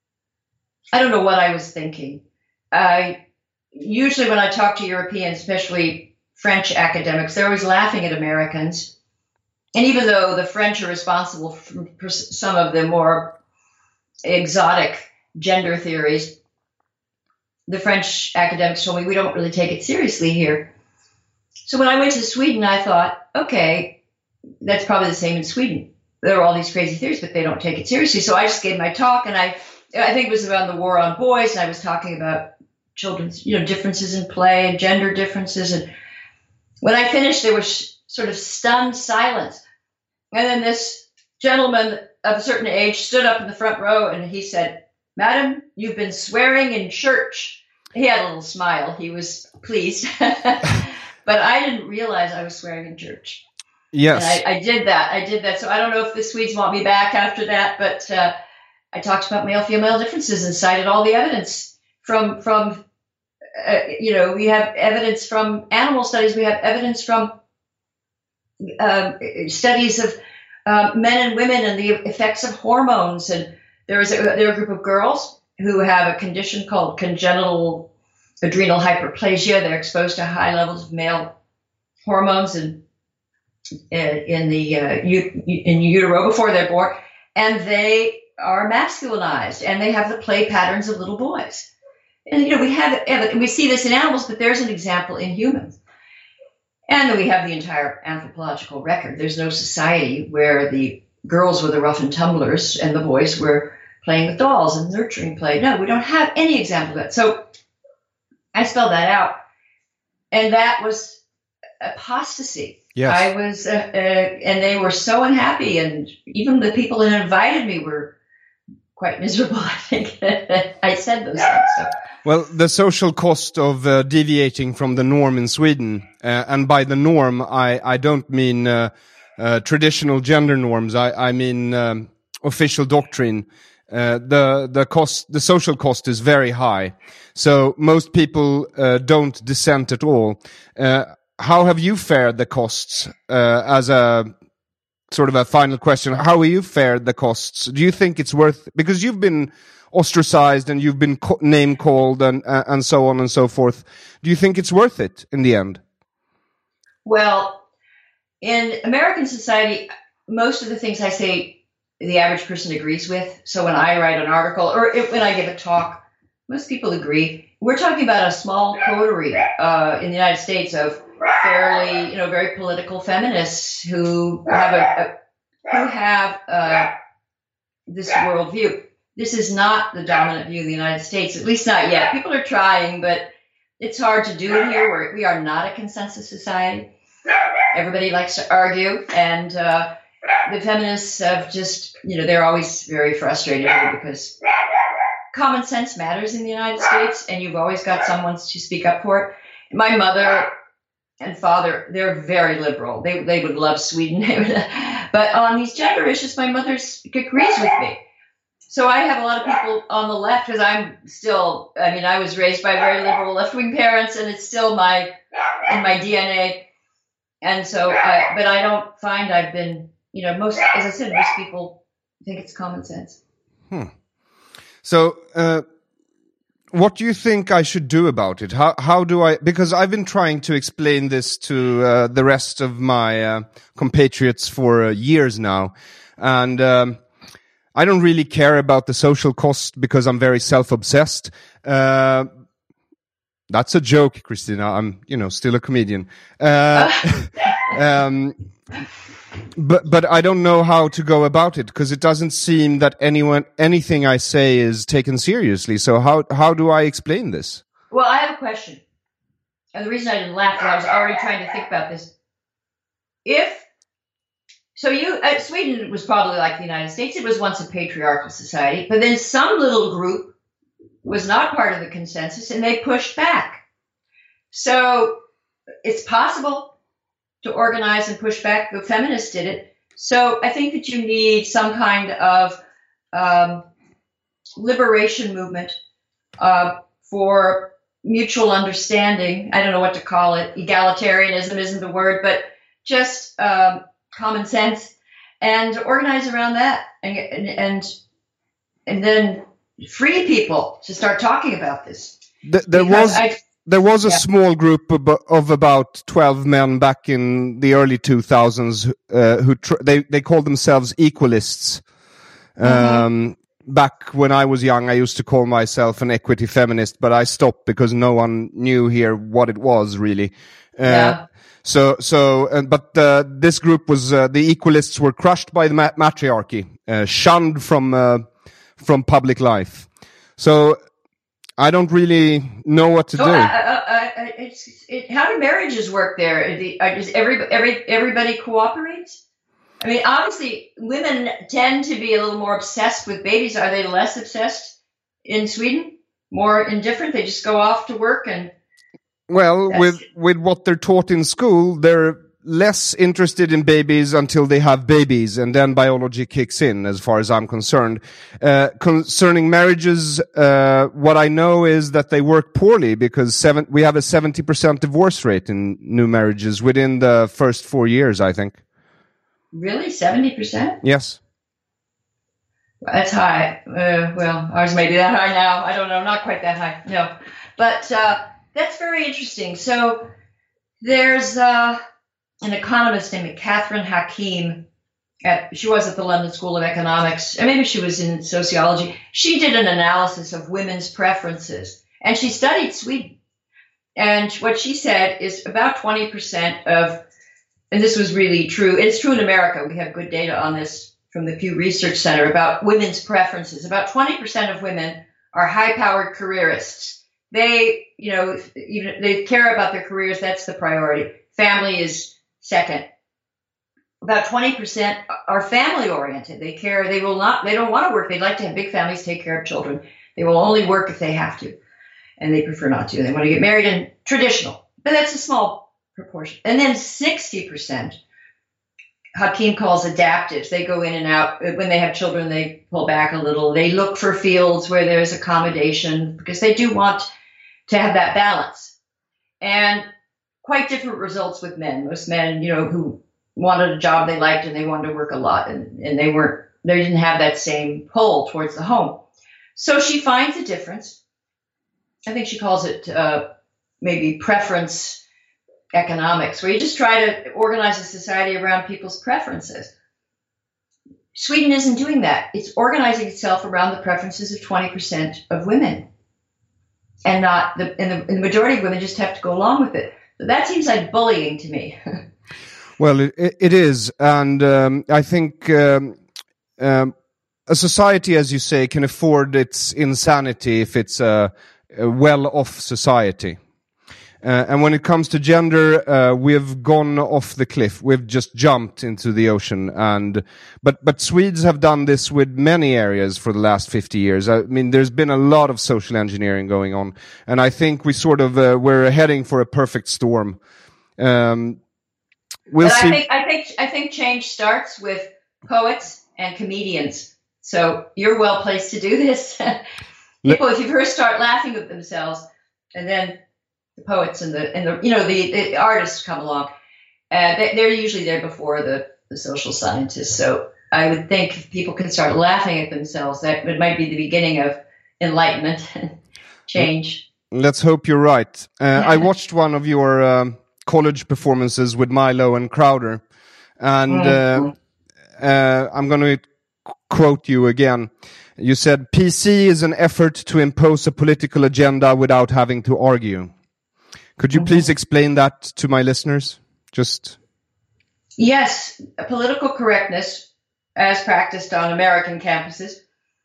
I don't know what I was thinking. I usually when I talk to Europeans, especially French academics, they're always laughing at Americans. And even though the French are responsible for, for some of the more exotic gender theories, the French academics told me we don't really take it seriously here. So when I went to Sweden, I thought, okay, that's probably the same in Sweden. There are all these crazy theories, but they don't take it seriously. So I just gave my talk, and I, I think it was about the war on boys, and I was talking about children's, you know, differences in play and gender differences. And when I finished, there was sort of stunned silence. And then this gentleman of a certain age stood up in the front row, and he said, "Madam, you've been swearing in church." He had a little smile. He was pleased. But I didn't realize I was swearing in church. Yes. And I, I did that. I did that. So I don't know if the Swedes want me back after that, but uh, I talked about male-female differences and cited all the evidence from, from uh, you know, we have evidence from animal studies. We have evidence from uh, studies of uh, men and women and the effects of hormones. And there is a, there are a group of girls who have a condition called congenital adrenal hyperplasia. They're exposed to high levels of male hormones and in the uh, in utero before they're born, and they are masculinized, and they have the play patterns of little boys. And you know, we have evidence, we see this in animals, but there's an example in humans. And then we have the entire anthropological record. There's no society where the girls were the rough and tumblers and the boys were playing with dolls and nurturing play. No, we don't have any example of that. So I spelled that out, and that was apostasy. Yes. I was, uh, uh, and they were so unhappy, and even the people that invited me were quite miserable. I think I said those things. So. Well, the social cost of uh, deviating from the norm in Sweden, uh, and by the norm, I, I don't mean uh, uh, traditional gender norms. I, I mean um, official doctrine. Uh, the the cost, the social cost, is very high. So most people uh, don't dissent at all. Uh, how have you fared the costs? Uh, as a sort of a final question, how have you fared the costs? Do you think it's worth? Because you've been ostracized and you've been co- name called and uh, and so on and so forth. Do you think it's worth it in the end? Well, in American society, most of the things I say, the average person agrees with. So when I write an article or if, when I give a talk, most people agree. We're talking about a small coterie uh, in the United States of fairly, you know, very political feminists who have a, a who have uh, this worldview. This is not the dominant view of the United States, at least not yet. People are trying, but it's hard to do it here. We're, we are not a consensus society. Everybody likes to argue, and uh, the feminists have just, you know, they're always very frustrated here because common sense matters in the United States, and you've always got someone to speak up for it. My mother and father, they're very liberal. They they would love Sweden. But on these gender issues, my mother agrees with me. So I have a lot of people on the left because I'm still, I mean, I was raised by very liberal left-wing parents, and it's still my in my D N A. And so, I, but I don't find I've been, you know, most, as I said, most people think it's common sense. Hmm. So, uh, what do you think I should do about it? How how do I? Because I've been trying to explain this to uh, the rest of my uh, compatriots for uh, years now, and um, I don't really care about the social cost because I'm very self-obsessed. Uh, that's a joke, Christina. I'm, you know, still a comedian. Uh, um, But but I don't know how to go about it because it doesn't seem that anyone anything I say is taken seriously. So how how do I explain this? Well, I have a question, and the reason I didn't laugh is I was already trying to think about this. If so, you uh, Sweden was probably like the United States. It was once a patriarchal society, but then some little group was not part of the consensus, and they pushed back. So it's possible to organize and push back. The feminists did it. So I think that you need some kind of um, liberation movement uh, for mutual understanding. I don't know what to call it. Egalitarianism isn't the word, but just um, common sense, and organize around that, and and and, and then free people to start talking about this. Th- there Because was. I, There was a Yeah. small group of, of about twelve men back in the early two thousands uh, who tr- they they called themselves equalists. Mm-hmm. Um, back when I was young, I used to call myself an equity feminist, but I stopped because no one knew here what it was really. Uh, Yeah. So so, uh, but uh, this group was uh, the equalists were crushed by the ma- matriarchy, uh, shunned from uh, from public life. So. I don't really know what to So, do. uh, uh, uh, it's, it, how do marriages work there? The, uh, does every, every, everybody cooperate? I mean, obviously, women tend to be a little more obsessed with babies. Are they less obsessed in Sweden? More indifferent? They just go off to work and... Well, That's- with with what they're taught in school, they're less interested in babies until they have babies, and then biology kicks in, as far as I'm concerned. Uh, concerning marriages, uh, what I know is that they work poorly because seven, we have a seventy percent divorce rate in new marriages within the first four years, I think. Really? seventy percent? Yes. That's high. Uh, well, ours may be that high now. I don't know. Not quite that high. No. But uh, that's very interesting. So there's... Uh, an economist named Catherine Hakim. At, she was at the London School of Economics, and maybe she was in sociology. She did an analysis of women's preferences, and she studied Sweden. And what she said is about twenty percent of, and this was really true, it's true in America, we have good data on this from the Pew Research Center about women's preferences. About twenty percent of women are high-powered careerists. They, you know, they care about their careers, that's the priority. family is second. About twenty percent are family oriented. They care, they will not, they don't want to work. They'd like to have big families, take care of children. They will only work if they have to. And they prefer not to. They want to get married and traditional. But that's a small proportion. And then sixty percent, Hakeem calls adaptives. They go in and out. When they have children, they pull back a little. They look for fields where there's accommodation because they do want to have that balance. And quite different results with men. Most men, you know, who wanted a job they liked and they wanted to work a lot, and, and they weren't, they didn't have that same pull towards the home. So she finds a difference. I think she calls it uh, maybe preference economics, where you just try to organize a society around people's preferences. Sweden isn't doing that. It's organizing itself around the preferences of twenty percent of women. And not the, and the, and the majority of women just have to go along with it. So that seems like bullying to me. Well, it, it is. And um, I think um, um, a society, as you say, can afford its insanity if it's a, a well-off society. Uh, and when it comes to gender, uh, we've gone off the cliff. We've just jumped into the ocean. And but but Swedes have done this with many areas for the last fifty years. I mean, there's been a lot of social engineering going on, and I think we sort of uh, we're heading for a perfect storm. Um, we'll but see. I think I think I think change starts with poets and comedians. So you're well placed to do this. People, if you first start laughing at themselves, and then the poets and the and the you know the, the artists come along, uh, they, they're usually there before the, the social scientists. So I would think if people can start laughing at themselves, that it might be the beginning of enlightenment and change. Let's hope you're right. Uh, I watched one of your um, college performances with Milo and Crowder, and uh, uh, I'm going to quote you again. You said, P C is an effort to impose a political agenda without having to argue. Could you please explain that to my listeners? Just Yes, political correctness, as practiced on American campuses,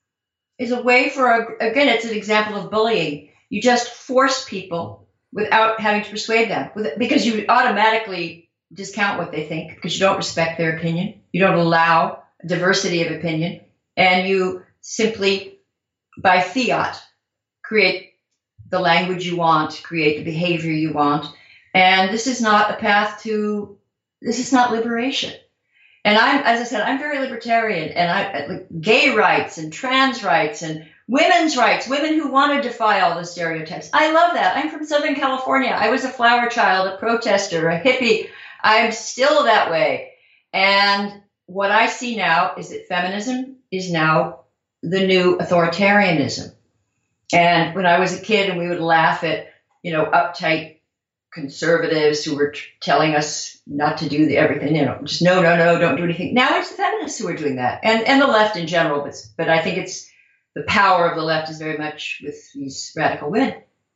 is a way for, a, again, it's an example of bullying. You just force people without having to persuade them, with, because you automatically discount what they think, because you don't respect their opinion. You don't allow diversity of opinion, and you simply, by fiat, create the language you want, create the behavior you want. And this is not a path to, this is not liberation. And I'm, as I said, I'm very libertarian, and I like gay rights and trans rights and women's rights, women who want to defy all the stereotypes. I love that. I'm from Southern California. I was a flower child, a protester, a hippie. I'm still that way. And what I see now is that feminism is now the new authoritarianism. And when I was a kid and we would laugh at, you know, uptight conservatives who were t- telling us not to do the everything, you know, just no, no, no, don't do anything. Now it's the feminists who are doing that, and, and the left in general. But, but I think it's the power of the left is very much with these radical women.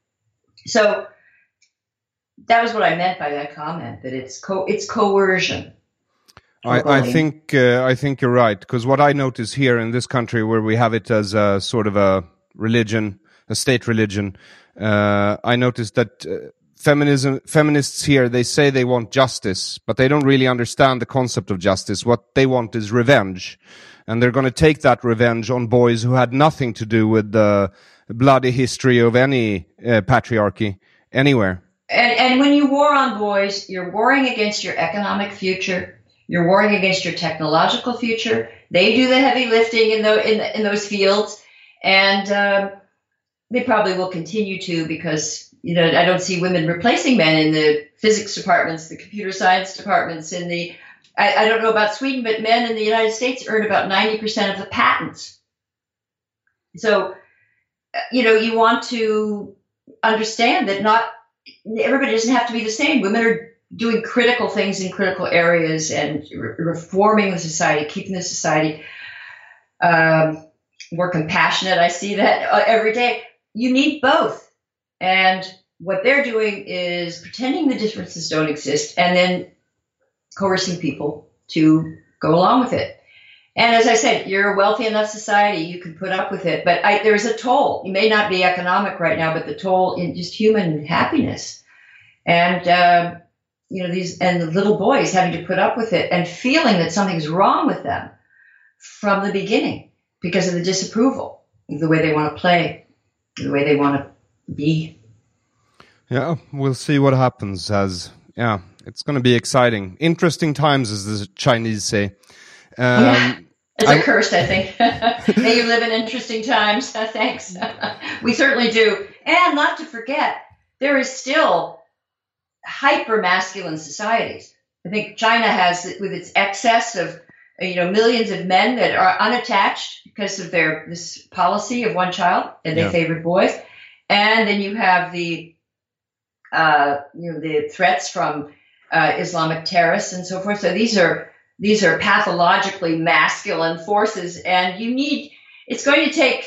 So that was what I meant by that comment, that it's co- it's coercion. I, I think uh, I think you're right, because what I notice here in this country, where we have it as a sort of a religion, a state religion, uh, I noticed that uh, feminism, feminists here, they say they want justice, but they don't really understand the concept of justice. What they want is revenge, and they're going to take that revenge on boys who had nothing to do with the bloody history of any uh, patriarchy anywhere. And, and when you war on boys, you're warring against your economic future. You're warring against your technological future. They do the heavy lifting in, the, in, in those fields. And um, they probably will continue to, because, you know, I don't see women replacing men in the physics departments, the computer science departments, in the, I, I don't know about Sweden, but men in the United States earn about ninety percent of the patents. So, you know, you want to understand that not everybody doesn't have to be the same. Women are doing critical things in critical areas and re- reforming the society, keeping the society um, more compassionate. I see that uh, every day. You need both. And what they're doing is pretending the differences don't exist and then coercing people to go along with it. And as I said, you're a wealthy enough society, you can put up with it. But I, there's a toll. It may not be economic right now, but the toll in just human happiness. And uh, you know, these and the little boys having to put up with it and feeling that something's wrong with them from the beginning because of the disapproval, the way they want to play, the way they want to be. Yeah, we'll see what happens. As yeah, it's going to be exciting, interesting times, as the Chinese say. Um, yeah. It's a I, curse, I think. May you live in interesting times. Thanks. We certainly do. And not to forget, there is still hyper-masculine societies. I think China has, with its excess of, you know, millions of men that are unattached because of their this policy of one child, and they yeah. favor boys. And then you have the, uh, you know, the threats from uh, Islamic terrorists and so forth. So these are These are pathologically masculine forces, and you need, it's going to take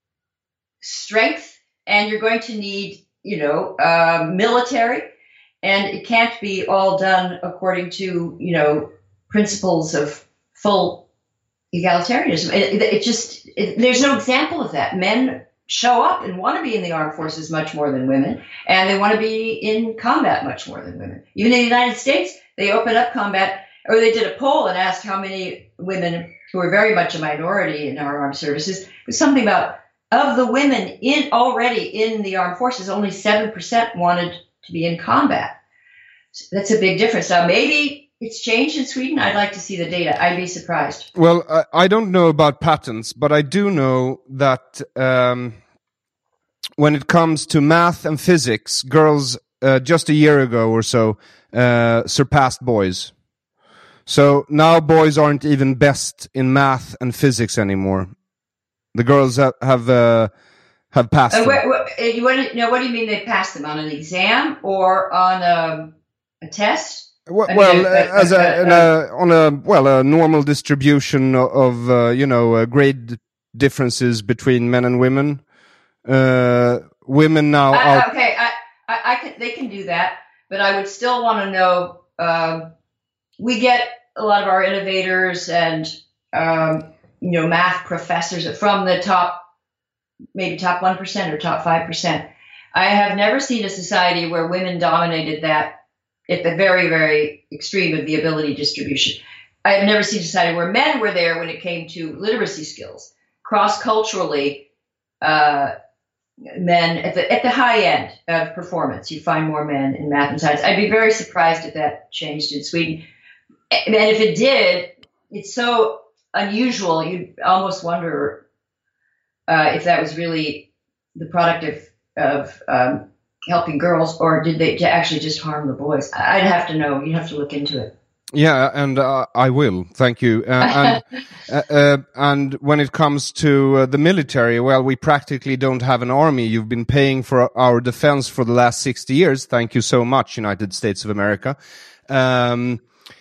strength, and you're going to need, you know, uh, military, and it can't be all done according to, you know, principles of full egalitarianism. It, it just, it, there's no example of that. Men show up and want to be in the armed forces much more than women, and they want to be in combat much more than women. Even in the United States, they open up combat. Or they did a poll and asked how many women, who are very much a minority in our armed services, it was something about, of the women in already in the armed forces, only seven percent wanted to be in combat. So that's a big difference. Now, maybe it's changed in Sweden. I'd like to see the data. I'd be surprised. Well, I, I don't know about patents, but I do know that um, when it comes to math and physics, girls uh, just a year ago or so uh, surpassed boys. So now boys aren't even best in math and physics anymore. The girls have have, uh, have passed. Uh, what, what, you want to, no, what do you mean they passed them? On an exam or on a, a test? Well, well mean, uh, as a, uh, a on a well a normal distribution of uh, you know uh, grade differences between men and women. Uh, women now. Uh, are... Okay, I, I, I can, they can do that, but I would still want to know. Um, We get a lot of our innovators and, um, you know, math professors from the top, maybe top one percent or top five percent. I have never seen a society where women dominated that at the very, very extreme of the ability distribution. I have never seen a society where men were there when it came to literacy skills. Cross-culturally, uh, men at the at the high end of performance, you find more men in math and science. I'd be very surprised if that changed in Sweden. And if it did, it's so unusual, you almost wonder uh, if that was really the product of, of um, helping girls, or did they actually just harm the boys? I'd have to know. You'd have to look into it. Yeah, and uh, I will. Thank you. Uh, and, uh, uh, and when it comes to uh, the military, well, we practically don't have an army. You've been paying for our defense for the last sixty years. Thank you so much, United States of America. Um,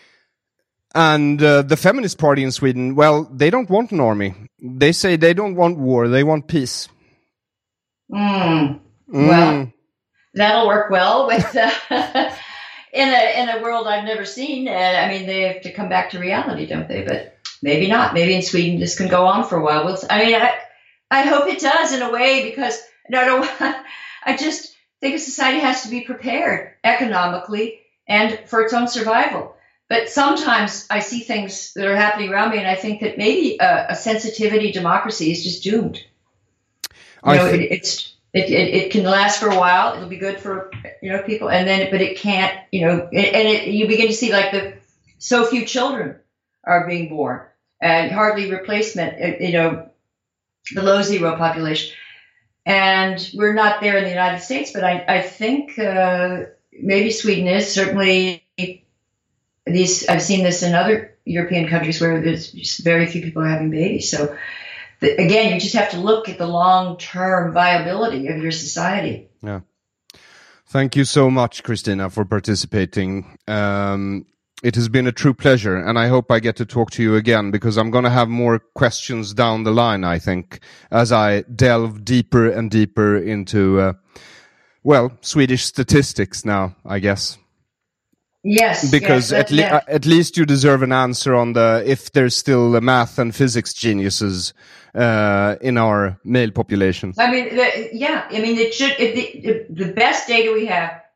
And uh, the Feminist Party in Sweden, well, they don't want an army. They say they don't want war, they want peace. Mm. Mm. Well, that'll work well with uh, in a in a world I've never seen. Uh, I mean, they have to come back to reality, don't they? But maybe not. Maybe in Sweden this can go on for a while. We'll, I mean, I, I hope it does in a way, because no, no, I just think a society has to be prepared economically and for its own survival. But sometimes I see things that are happening around me, and I think that maybe a, a sensitivity democracy is just doomed. You I know, think- it, it's it, it it can last for a while. It'll be good for, you know, people, and then but it can't. You know, and it, you begin to see like the so few children are being born, and hardly replacement. You know, below zero population, and we're not there in the United States. But I I think uh, maybe Sweden is certainly. These I've seen this in other European countries where there's just very few people are having babies. So the, again, you just have to look at the long-term viability of your society. Yeah. Thank you so much, Christina, for participating. Um, it has been a true pleasure, and I hope I get to talk to you again, because I'm going to have more questions down the line, I think, as I delve deeper and deeper into, uh, well, Swedish statistics now, I guess. Yes, because yes, at, le- yeah. at least you deserve an answer on the if there's still math and physics geniuses uh, in our male population. I mean, the, yeah, I mean, it should. It, the, the best data we have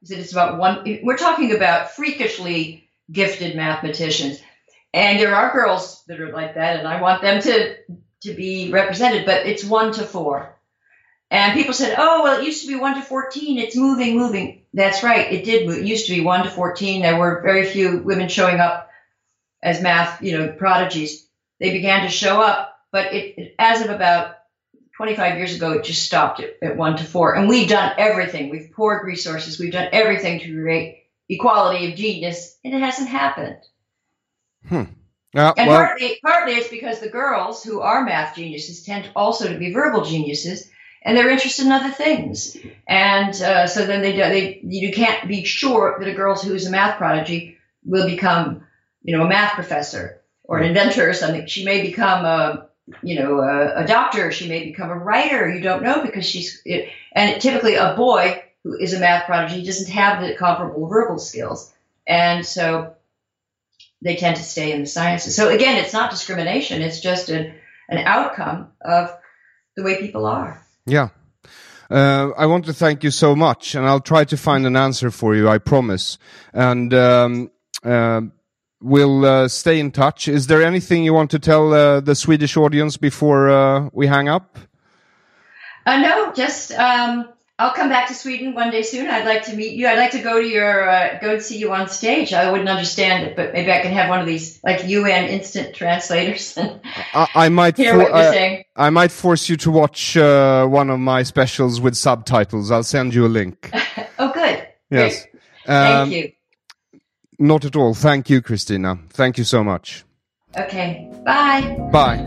is that it's about one. We're talking about freakishly gifted mathematicians, and there are girls that are like that, and I want them to to be represented. But it's one to four, and people said, "Oh, well, it used to be one to fourteen. It's moving, moving." That's right, it did move. It used to be one to fourteen. There were very few women showing up as math, you know, prodigies. They began to show up, but it, it as of about twenty-five years ago, it just stopped at, at one to four. And we've done everything. We've poured resources. We've done everything to create equality of genius, and it hasn't happened. Hmm. Uh, and well, partly, partly it's because the girls who are math geniuses tend also to be verbal geniuses, and they're interested in other things. And uh, so then they, they you can't be sure that a girl who's a math prodigy will become, you know, a math professor or an inventor or something. She may become a you know, a, a doctor, she may become a writer. You don't know because she's, it, and typically a boy who is a math prodigy doesn't have the comparable verbal skills. And so they tend to stay in the sciences. So again, it's not discrimination. It's just a, an outcome of the way people are. Yeah. Uh, I want to thank you so much, and I'll try to find an answer for you, I promise. And, um, uh, We'll uh, stay in touch. Is there anything you want to tell uh, the Swedish audience before uh, we hang up? Uh, no, just um, I'll come back to Sweden one day soon. I'd like to meet you. I'd like to go to your uh, go to see you on stage. I wouldn't understand it, but maybe I can have one of these like U N instant translators. I, I might hear for, what you're uh, saying. I might force you to watch uh, one of my specials with subtitles. I'll send you a link. Oh, good. Yes. Great. Um, Thank you. Not at all. Thank you, Christina. Thank you so much. Okay. Bye. Bye.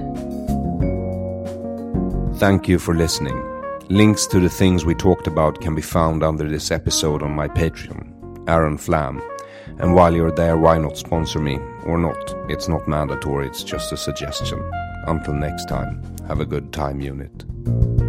Thank you for listening. Links to the things we talked about can be found under this episode on my Patreon, Aaron Flam. And while you're there, why not sponsor me? Or not. It's not mandatory, it's just a suggestion. Until next time, have a good time, unit.